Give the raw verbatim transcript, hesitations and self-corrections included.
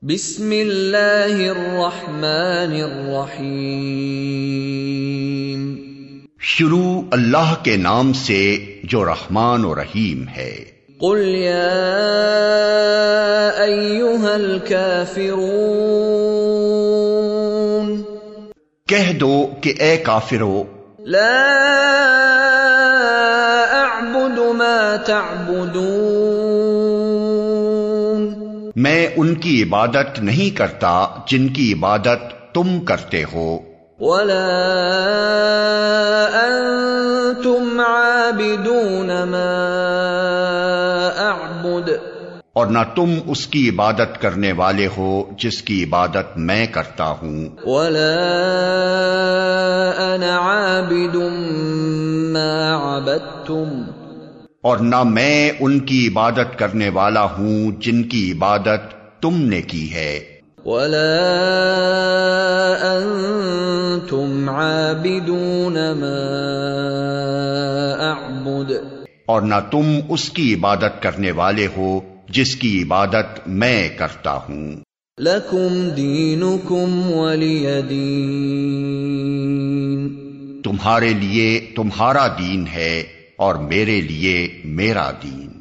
بسم اللہ الرحمن الرحیم، شروع اللہ کے نام سے جو رحمان و رحیم ہے۔ قل یا ایھا الکافرون، کہہ دو کہ اے کافرو، لا اعبد ما تعبدون، میں ان کی عبادت نہیں کرتا جن کی عبادت تم کرتے ہو، ولا انتم عابدون ما اعبد، اور نہ تم اس کی عبادت کرنے والے ہو جس کی عبادت میں کرتا ہوں، ولا انا عابد ما عبدتم، اور نہ میں ان کی عبادت کرنے والا ہوں جن کی عبادت تم نے کی ہے، ولا انتم عابدون ما اعبد، اور نہ تم اس کی عبادت کرنے والے ہو جس کی عبادت میں کرتا ہوں۔ لکم دینکم ولی دین، تمہارے لیے تمہارا دین ہے اور میرے لیے میرا دین۔